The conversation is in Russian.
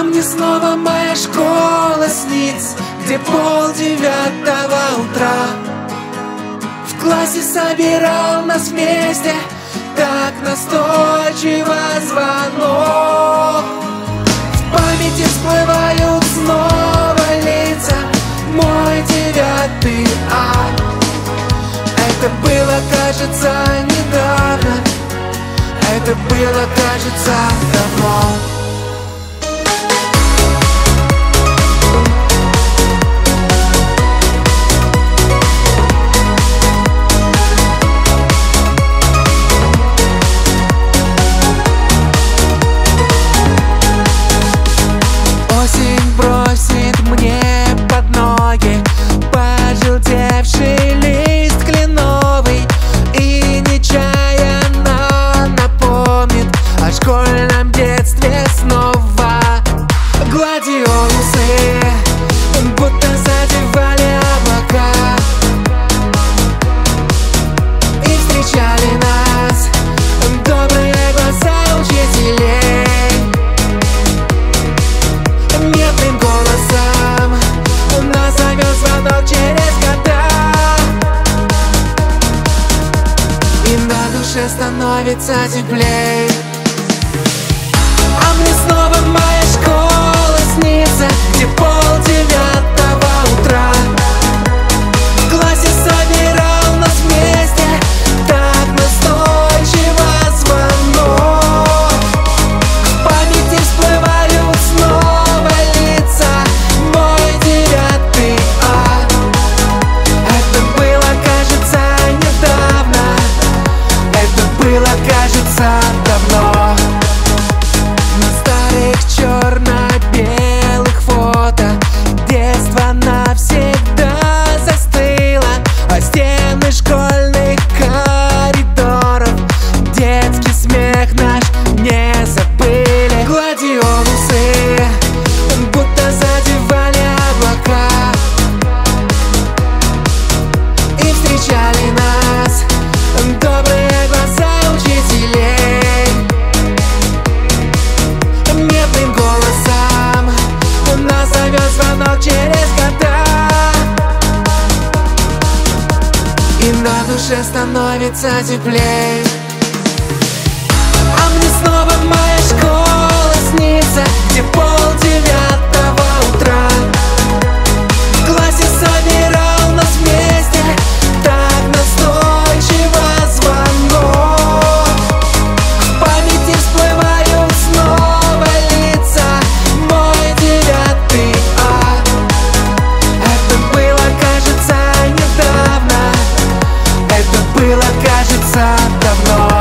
мне снова моя школа снится, где 8:30 утра. В классе собирал нас вместе, так настойчиво звонок. В памяти всплывают снова лица, мой 9 А. Это было, кажется, недавно, это было, кажется, давно. Осень бросит мне под ноги пожелтевший лист кленовый и нечаянно напомнит о школьном детстве снова. Гладиолусы будто задевали облака и встречали нас добрые глаза учителей. Медным голосом нас зовет звонок через года, и на душе становится теплей. А мне снова моя школа снится, где 8:30 утра. В классе собирал нас вместе, так настойчиво звонок. В памяти всплывают снова лица, мой 9 А. Это было, кажется, недавно, это было, кажется, давно. На старых черно-белых фото детство навсегда застыло, а стены школьных коридоров детский смех наш не забыли. Гладиолусы будто задевали облака и встречали нас добрые глаза учителей. Медным голосом нас зовет звонок через года, и на душе становится теплей. А мне снова моя школа снится, где 8:30 утра. В классе собирал нас вместе, так настойчиво звонок. В памяти всплывают снова лица, мой 9 А. Это было, кажется, недавно, это было, кажется, давно.